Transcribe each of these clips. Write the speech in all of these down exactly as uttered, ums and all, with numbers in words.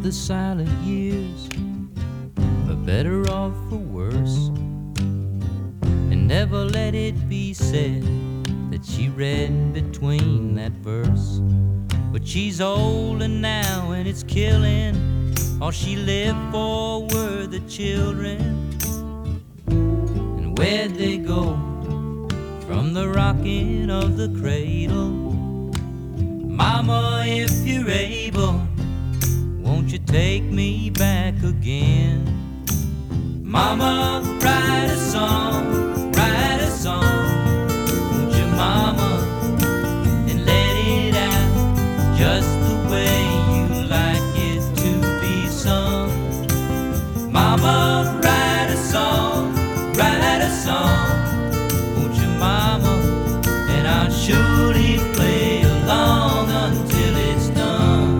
the silent years, for better or for worse. And never let it be said that she read between that verse. But she's older now and it's killing. All she lived for were the children. And where'd they go from the rocking of the cradle? Mama, if you're able, won't you take me back again? Mama, write a song, write a song, won't you, mama, and let it out just the way you like it to be sung. Mama, write a song, write a song, won't you, mama, and I'll surely play along until it's done.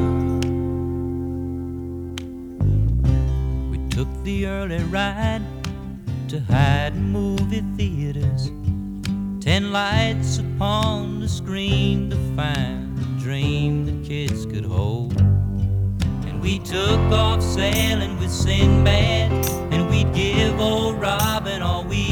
We took the early ride to hide movie theaters, ten lights upon the screen to find a dream the kids could hold. And we took off sailing with Sinbad, and we'd give old Robin all we